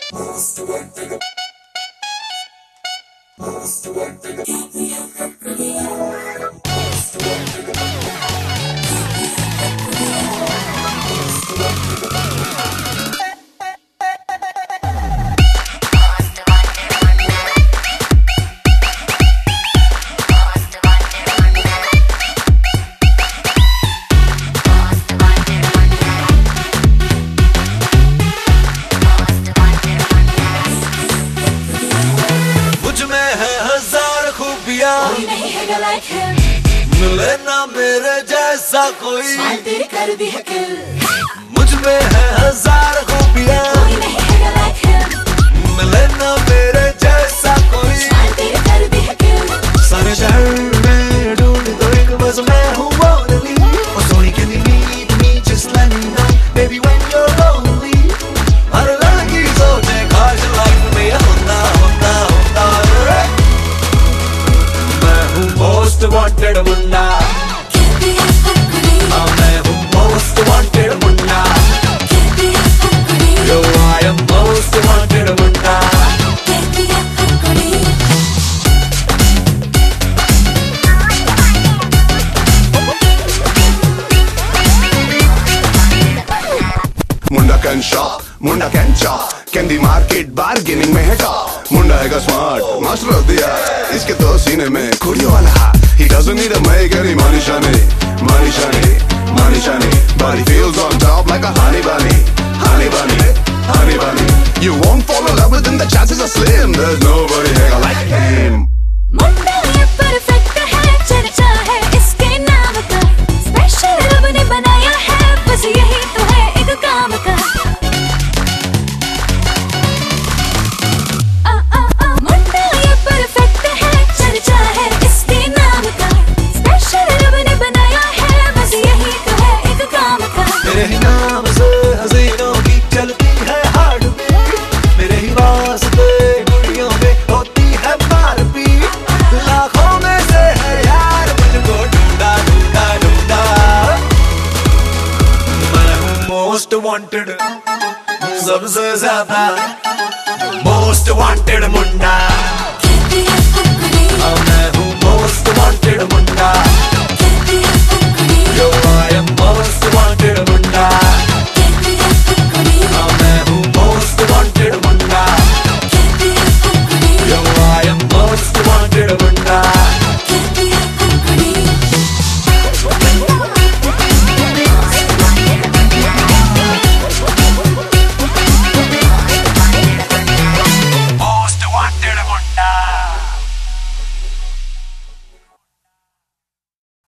Most wanted. Most wanted. कोई नहीं है like him, मिले ना मेरे जैसा कोई, स्माइल तेरी कर दी है किल। मुझ में है हजार खूबियाँ, कोई नहीं है like him, मिले ना मेरे जैसा कोई, स्माइल तेरी कर दी है किल। सारे शहर में ढूंढ तो एक बस मैं हूँ only, oh sorry can you meet me just let me know baby when you're lonely, हर लड़की सोचे काश life में होता होता होता रे, मैं हूँ most wanted मुन्ना, कहती है हर कुड़ी, हाँ मैं हूँ most wanted मुन्ना, कहती है हर कुड़ी, yo I am most wanted Munna, कहती है हर कुड़ी। मुंडा कैन शॉप, मुंडा can chop, candy market bargaining में है टॉप। मुंडा है smart, master of the art, इसके तो सीने में कुड़ियों वाला हाथ। He doesn't need a make any money shiny, money shiny, money shiny, but he feels on top like a honey bunny, honey bunny, honey bunny. You won't fall in love with him, the chances are slim. There's nobody here like him. मुंडा ये perfect है, चर्चा है इसके नाम का, special रब ने बनाया है, बस यही तो है एक काम का। मुंडा ये परफेक्ट है, चर्चा है इसके नाम का, स्पेशल रब ने बनाया है, बस यही तो है एक काम का। मेरे ही नाम से हसीनों की चलती है हार्ट बीट, मेरे ही वास्ते कुड़ियों में होती है मारपीट, लाखों में से है यार मुझको ढूंढा ढूंढा ढूंढा, मैं हूँ मोस्ट वांटेड सबसे ज्यादा, मोस्ट वांटेड मुन्ना, कहती है हर कुड़ी, हाँ मैं हूँ मोस्ट वांटेड मुन्ना, कहती है हर कुड़ी। yo I am most wanted Munna.